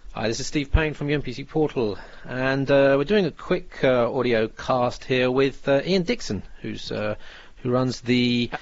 Hi, this is Steve Payne from UMPC Portal, and we're doing a quick audio cast here with Ian Dixon, who runs the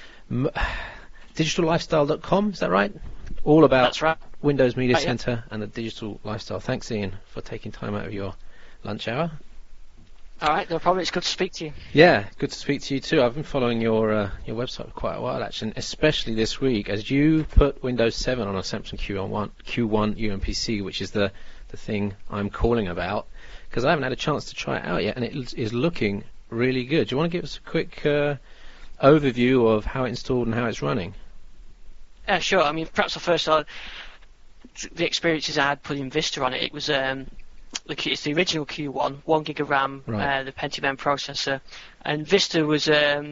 digitallifestyle.com. Is that right? All about That's right. Windows Media Center and the digital lifestyle. Thanks, Ian, for taking time out of your lunch hour. All right, no problem. It's good to speak to you. Yeah, good to speak to you too. I've been following your website for quite a while, actually, and especially this week, as you put Windows 7 on a Samsung Q1 UMPC, which is the thing I'm calling about, because I haven't had a chance to try it out yet, and it is looking really good. Do you want to give us a quick overview of how it's installed and how it's running? Yeah, sure. I mean, perhaps the first the experiences I had putting Vista on it. It was it's the original Q1, 1 gig of RAM, right. The Pentium M processor, and Vista was, it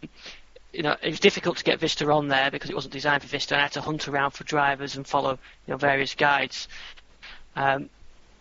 was difficult to get Vista on there because it wasn't designed for Vista, and I had to hunt around for drivers and follow, various guides. And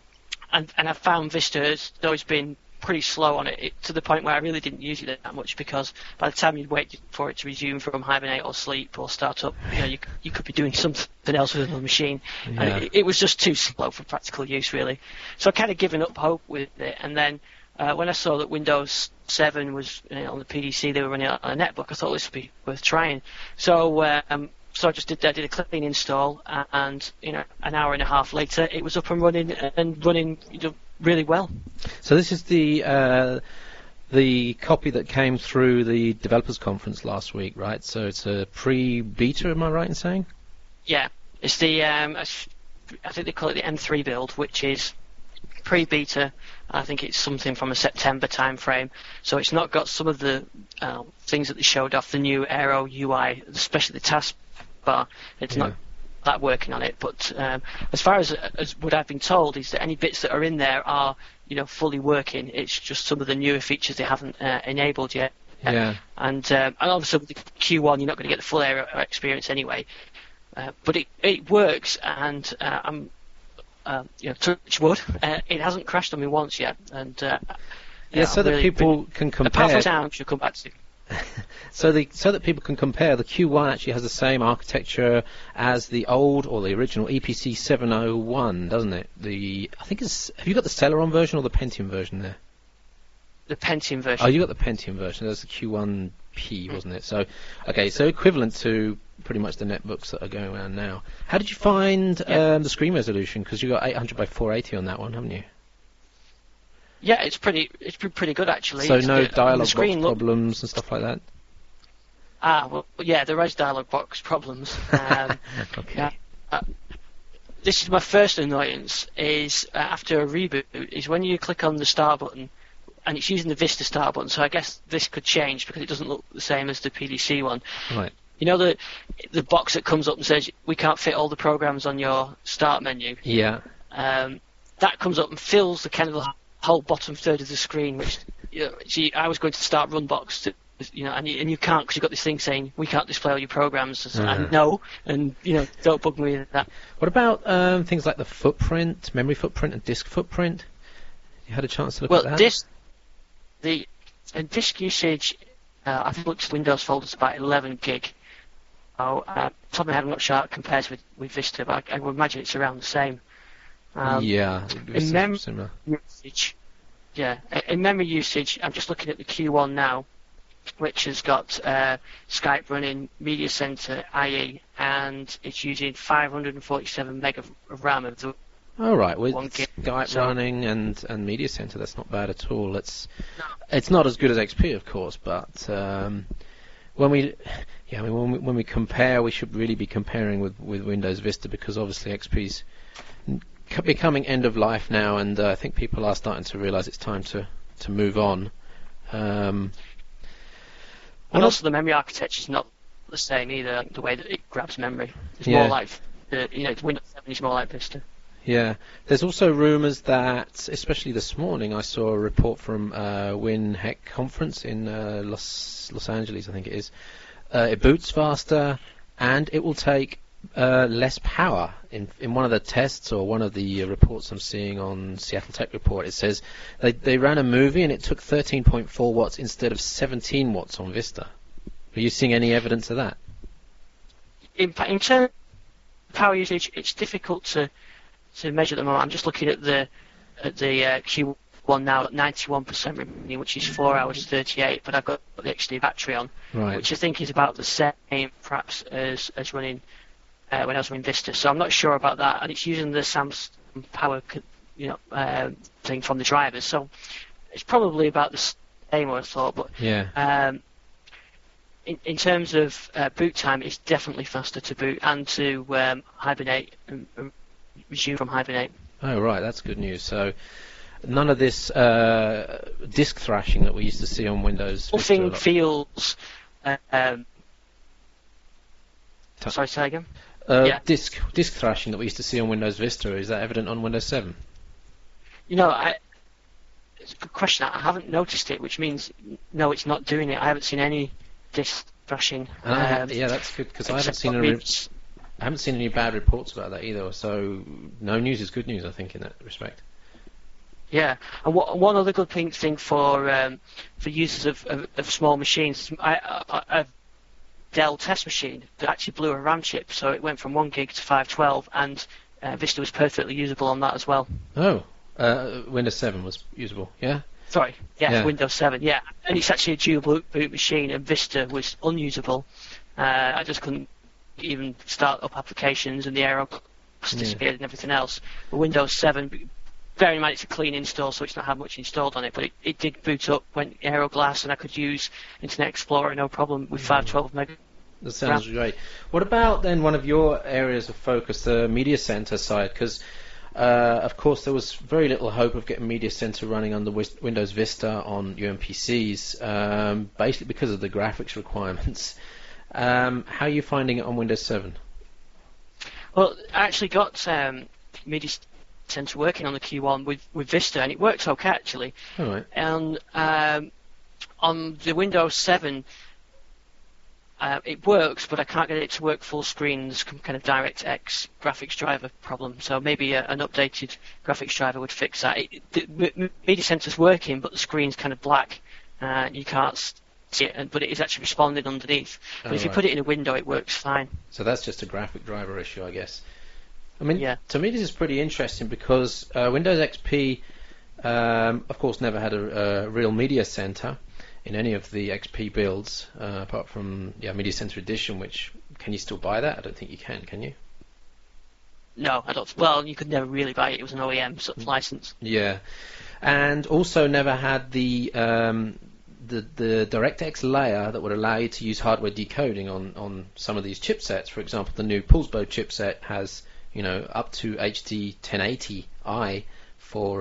I found Vista has always been pretty slow on it, to the point where I really didn't use it that much, because by the time you'd wait for it to resume from hibernate or sleep or start up, you could be doing something else with another machine. Yeah. And it was just too slow for practical use, really. So I kind of given up hope with it, and then when I saw that Windows 7 was on the PDC, they were running it on a netbook, I thought this would be worth trying. So I just did a clean install, and an hour and a half later, it was up and running really well. So this is the copy that came through the developers conference last week, right? So it's a pre-beta, am I right in saying? Yeah, it's the I think they call it the M3 build, which is pre-beta. I think it's something from a September time frame. So it's not got some of the things that they showed off, the new Aero UI, especially the taskbar. It's not that working on it, but as far as what I've been told is that any bits that are in there are fully working. It's just some of the newer features they haven't enabled yet. Yeah. And obviously with the Q1 you're not going to get the full Aero experience anyway, but it works, and I'm touch wood, it hasn't crashed on me once yet, and so that people can compare. Apart from sound, she'll come back to. So that people can compare, the Q1 actually has the same architecture as the old or the original EPC 701, doesn't it? Have you got the Celeron version or the Pentium version there? The Pentium version. Oh, you got the Pentium version. That's the Q1P, wasn't it? So equivalent to pretty much the netbooks that are going around now. How did you find the screen resolution? Because you got 800 by 480 on that one, haven't you? Yeah, it's pretty good actually. So it's no good. dialogue box problems and stuff like that? Well, yeah, there is dialogue box problems. Okay. This is my first annoyance, is after a reboot, is when you click on the start button, and it's using the Vista start button, so I guess this could change because it doesn't look the same as the PDC one. Right. The box that comes up and says, we can't fit all the programs on your start menu. Yeah. That comes up and fills the kind of the whole bottom third of the screen, which I was going to start Runbox, and you can't, because you've got this thing saying we can't display all your programs. And no, and don't bug me with that. What about things like the footprint, memory footprint, and disk footprint? You had a chance to look at that? The disk usage, I've looked at Windows folders, about 11 gig. Top of my head, I'm not sure how it compares with Vista, but I would imagine it's around the same. In memory usage, in memory usage, I'm just looking at the Q1 now, which has got Skype running, Media Center, IE, and it's using 547 meg of RAM of the. All right, with Skype running and Media Center, that's not bad at all. It's not as good as XP, of course, but when we compare, we should really be comparing with Windows Vista, because obviously XP's becoming end of life now, and I think people are starting to realise it's time to move on. And also the memory architecture is not the same either. The way that it grabs memory, it's more like Windows 7 is more like Vista. Yeah, there's also rumours that, especially this morning, I saw a report from WinHEC conference in Los Angeles, I think it is. It boots faster, and it will take less power. In one of the tests, or one of the reports I'm seeing on Seattle Tech Report, it says they ran a movie and it took 13.4 watts instead of 17 watts on Vista. Are you seeing any evidence of that? In terms of power usage, it's difficult to to measure at the moment. I'm just looking at the Q1 now at 91% remaining, which is 4 hours 38. But I've got the XD battery on, which I think is about the same, perhaps, as running when I was running Vista. So I'm not sure about that, and it's using the Samsung power, thing from the drivers. So it's probably about the same, I thought. But yeah. In terms of boot time, it's definitely faster to boot and to hibernate and resume from hibernate. Oh, right, that's good news. So none of this disk thrashing that we used to see on Windows. Nothing feels... sorry, say again? Disk thrashing that we used to see on Windows Vista, is that evident on Windows 7? It's a good question. I haven't noticed it, which means, no, it's not doing it. I haven't seen any disk thrashing. Yeah, that's good, because I haven't seen any bad reports about that either, so no news is good news, I think, in that respect. Yeah, and one other good thing for users of small machines, a Dell test machine that actually blew a RAM chip, so it went from 1 gig to 512, and Vista was perfectly usable on that as well. Oh, Windows 7 was usable, yeah? Sorry, yeah. Windows 7, yeah. And it's actually a dual boot machine, and Vista was unusable. I just couldn't even start up applications, and the Aero disappeared and everything else. But Windows 7, bearing in mind it's a clean install, so it's not had much installed on it, but it did boot up, went Aero Glass, and I could use Internet Explorer no problem with 512 meg. That sounds great. What about then one of your areas of focus, the Media Center side? Because of course, there was very little hope of getting Media Center running under Windows Vista on UMPCs, basically because of the graphics requirements. How are you finding it on Windows 7? Well, I actually got Media Center working on the Q1 with Vista, and it works okay, actually. All right. And on the Windows 7, it works, but I can't get it to work full screen. There's some kind of DirectX graphics driver problem, so maybe an updated graphics driver would fix that. The Media Center's working, but the screen's kind of black. You can't see it, but it is actually responding underneath. But if you put it in a window, it works fine. So that's just a graphic driver issue, I guess. I mean, to me this is pretty interesting because Windows XP, of course, never had a real Media Center in any of the XP builds, apart from Media Center Edition, which, can you still buy that? I don't think you can you? No, I don't. Well, you could never really buy it. It was an OEM sort of license. Yeah, and also never had the DirectX layer that would allow you to use hardware decoding on some of these chipsets. For example, the new Pulsebo chipset has up to HD 1080i for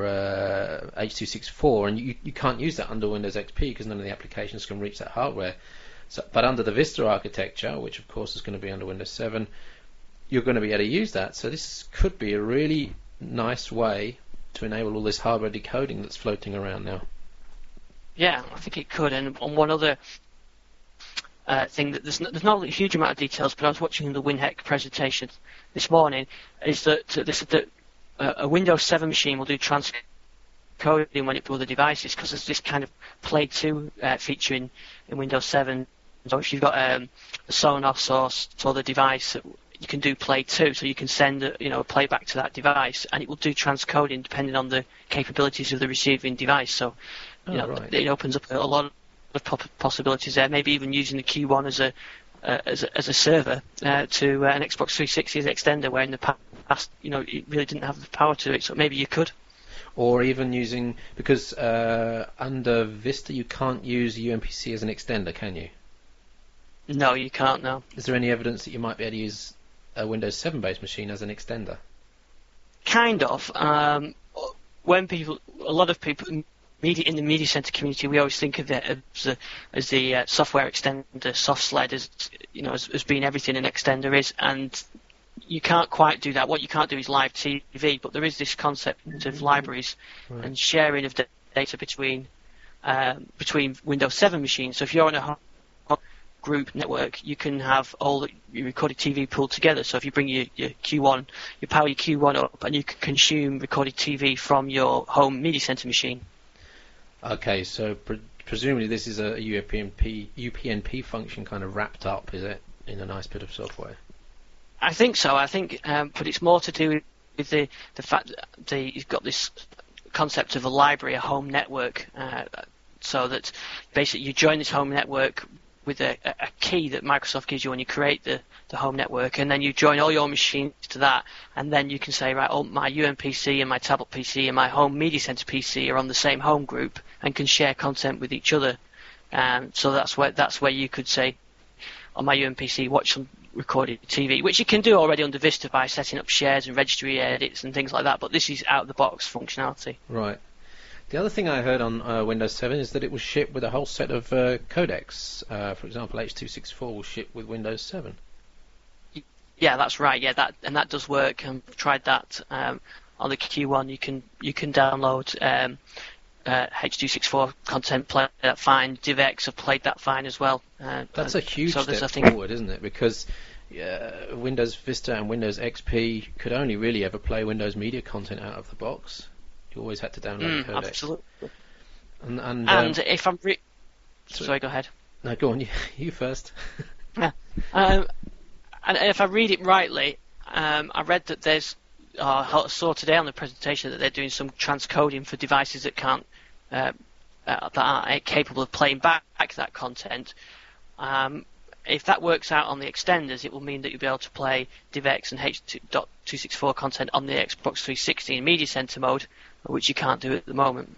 H.264, and you can't use that under Windows XP because none of the applications can reach that hardware. But under the Vista architecture, which of course is going to be under Windows 7, you're going to be able to use that. So this could be a really nice way to enable all this hardware decoding that's floating around now. Yeah, I think it could. And on one other thing, that there's not a huge amount of details, but I was watching the WinHEC presentation this morning, is that a Windows 7 machine will do transcoding when it builds the devices, because there's this kind of Play 2 feature in Windows 7. So if you've got a Sonos source for the device, you can do Play 2, so you can send a playback to that device, and it will do transcoding depending on the capabilities of the receiving device. So it opens up a lot of possibilities there. Maybe even using the Q1 as a server to an Xbox 360 as an extender, where in the past it really didn't have the power to it. So maybe you could. Or even using, because under Vista you can't use UMPC as an extender, can you? No, you can't. No. Is there any evidence that you might be able to use a Windows 7 based machine as an extender? Kind of. A lot of people in the Media Center community, we always think of it as the software extender, SoftSled, as being everything an extender is, and you can't quite do that. What you can't do is live TV, but there is this concept of libraries and sharing of data between Windows 7 machines. So if you're on a group network, you can have all your recorded TV pulled together. So if you bring your Q1, you power your Q1 up, and you can consume recorded TV from your home Media Center machine. Okay, so presumably this is a UPnP function kind of wrapped up, is it, in a nice bit of software? I think so. But it's more to do with the fact that you've got this concept of a library, a home network, so that basically you join this home network with a key that Microsoft gives you when you create the home network, and then you join all your machines to that, and then you can say, right, oh, my UMPC and my tablet PC and my home media center PC are on the same home group and can share content with each other. So that's where you could say, on my UMPC, watch some recorded TV, which you can do already under Vista by setting up shares and registry edits and things like that, but this is out-of-the-box functionality. Right. The other thing I heard on Windows 7 is that it was shipped with a whole set of codecs. For example, H.264 will ship with Windows 7. Yeah, that's right. Yeah, that does work. I've tried that on the Q1. You can download H.264 content, play that fine. DivX have played that fine as well. That's a huge step forward, isn't it? Because Windows Vista and Windows XP could only really ever play Windows Media content out of the box. You always had to download the codec. Absolutely. And if I'm sorry, go ahead. No, go on. You first. Yeah. And if I read it rightly, I read that there's I saw today on the presentation that they're doing some transcoding for devices that can't that aren't capable of playing back that content. If that works out on the extenders, it will mean that you'll be able to play DivX and H.264 content on the Xbox 360 in Media Center mode, which you can't do at the moment.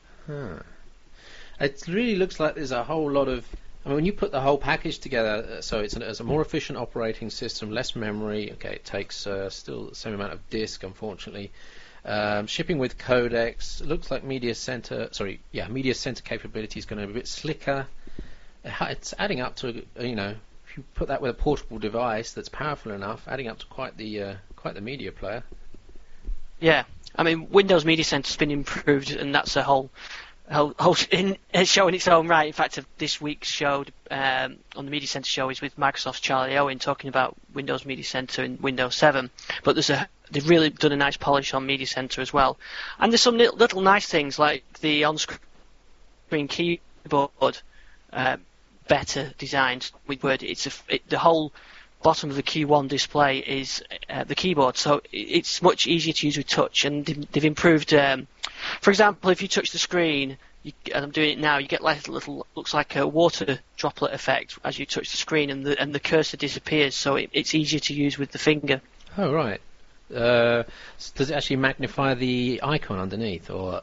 It really looks like there's a whole lot of... I mean, when you put the whole package together, so it's a more efficient operating system, less memory. Okay, it takes still the same amount of disk, unfortunately. Shipping with codecs. It looks like Media Center capability is going to be a bit slicker. It's adding up to, if you put that with a portable device that's powerful enough, adding up to quite the media player. Yeah, I mean, Windows Media Center's been improved, and that's a whole show in its own right. In fact, this week's show on the Media Center show is with Microsoft's Charlie Owen talking about Windows Media Center and Windows 7. But they've really done a nice polish on Media Center as well. And there's some little nice things like the on-screen keyboard, better designed with Word. The whole bottom of the Q1 display is the keyboard, so it's much easier to use with touch, and they've improved. For example, if you touch the screen, and I'm doing it now, you get like a little, looks like a water droplet effect as you touch the screen, and the cursor disappears, so it's easier to use with the finger. Oh, right. Does it actually magnify the icon underneath, or?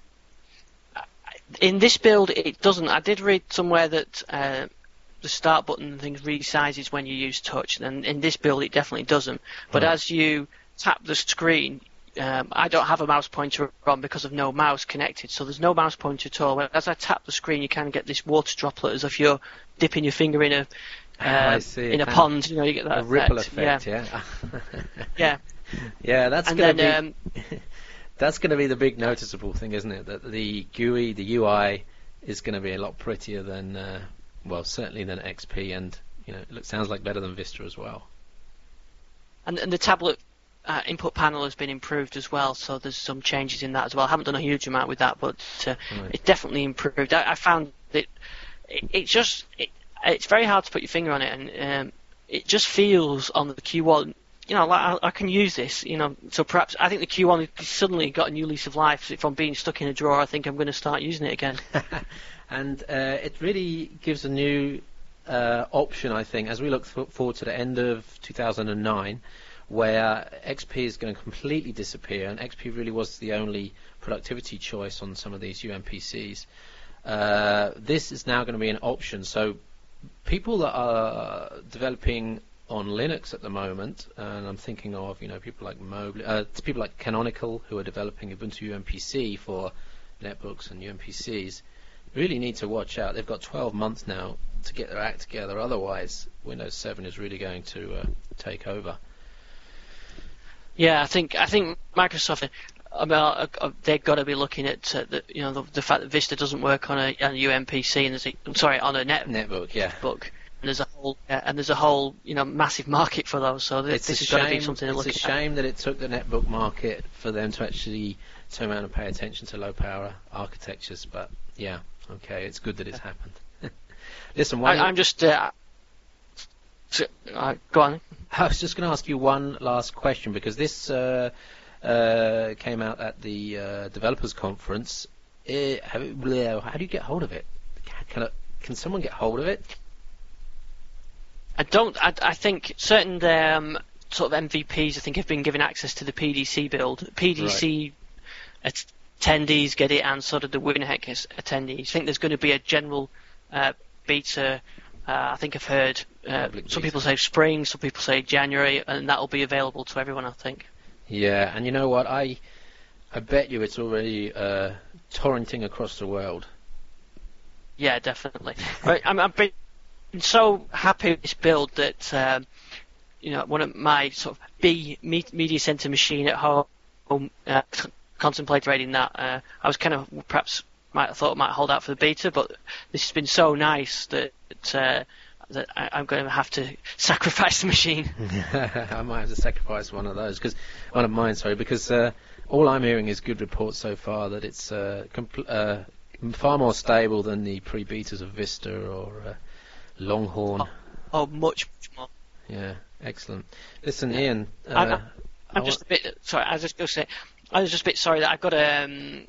In this build, it doesn't. I did read somewhere that the start button and things resizes when you use touch, and in this build it definitely doesn't. But as you tap the screen, I don't have a mouse pointer on because of no mouse connected, so there's no mouse pointer at all. As I tap the screen, you can get this water droplet as if you're dipping your finger in a pond. You get that ripple effect. Yeah. Yeah. Yeah, that's going to be. That's going to be the big noticeable thing, isn't it? That the GUI, the UI, is going to be a lot prettier than, certainly than XP, and it sounds like better than Vista as well. And the tablet input panel has been improved as well, so there's some changes in that as well. I haven't done a huge amount with that, but it's definitely improved. I found that it's very hard to put your finger on it, and it just feels on the Q1. Like I can use this, so perhaps I think the Q1 has suddenly got a new lease of life. From being stuck in a drawer, I think I'm going to start using it again. And it really gives a new option, I think, as we look forward to the end of 2009, where XP is going to completely disappear, and XP really was the only productivity choice on some of these UMPCs. This is now going to be an option, so people that are developing on Linux at the moment, and I'm thinking of people like people like Canonical, who are developing Ubuntu UMPC for netbooks and UMPCs, really need to watch out. They've got 12 months now to get their act together, otherwise Windows 7 is really going to take over. Yeah, I think Microsoft, they've got to be looking at the fact that Vista doesn't work on a UMPC and on a netbook. Yeah. And there's a whole massive market for those. So this has got to be something to look at. It's a shame that it took the netbook market for them to actually turn around and pay attention to low power architectures. But yeah, okay, it's good that it's happened. Listen, I'm just go on. I was just going to ask you one last question, because this came out at the developers conference. How do you get hold of it? Can someone get hold of it? I think certain sort of MVPs, I think, have been given access to the PDC build. PDC attendees get it, and sort of the WinHeck attendees. I think there's going to be a general beta. I think I've heard some people say spring, some people say January, and that will be available to everyone, I think. Yeah, and you know what? I bet you it's already torrenting across the world. Yeah, definitely. But I've been so happy with this build that one of my sort of B media center machine at home contemplating that. I was kind of perhaps might have thought I might hold out for the beta, but this has been so nice that I'm going to have to sacrifice the machine. I might have to sacrifice one of mine, because all I'm hearing is good reports so far that it's far more stable than the pre-betas of Vista or Longhorn. Much more. Yeah, excellent. Listen, Ian. I'm just a bit sorry. I was just a bit sorry that I've got an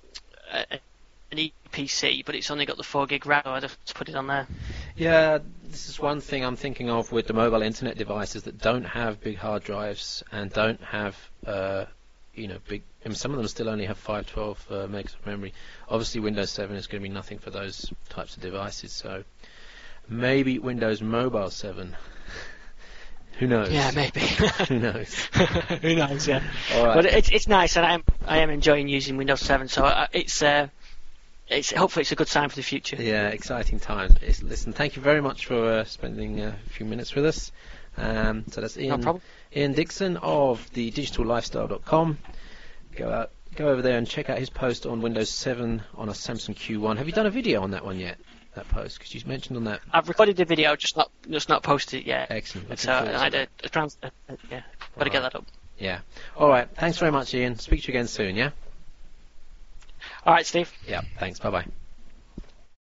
ePC, but it's only got the 4 gig RAM. So I just put it on there. Yeah, this is one thing I'm thinking of with the mobile internet devices that don't have big hard drives and don't have big. I mean, some of them still only have 512 megs of memory. Obviously, Windows 7 is going to be nothing for those types of devices. So maybe Windows Mobile 7. Who knows? Yeah, maybe. Who knows? Who knows? Yeah. All right. But it's nice, and I am enjoying using Windows 7. So it's hopefully it's a good sign for the future. Yeah, exciting times. Listen, thank you very much for spending a few minutes with us. So that's Ian. No problem. Ian Dixon of the digitallifestyle.com. Go over there and check out his post on Windows 7 on a Samsung Q1. Have you done a video on that one yet? That post, because you mentioned on that. I've recorded the video, just not posted it yet. Excellent. So I had a got to get that up. Yeah. All right. Thanks very much, Ian. Speak to you again soon. Yeah. All right, Steve. Yeah. Thanks. Bye bye.